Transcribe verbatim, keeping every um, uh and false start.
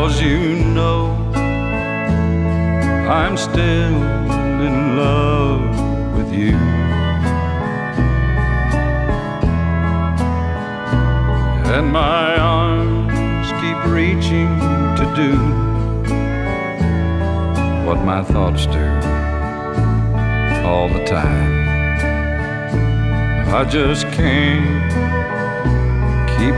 'cause you know I'm still in love with you. And my arms keep reaching to do what my thoughts do all the time. I just can't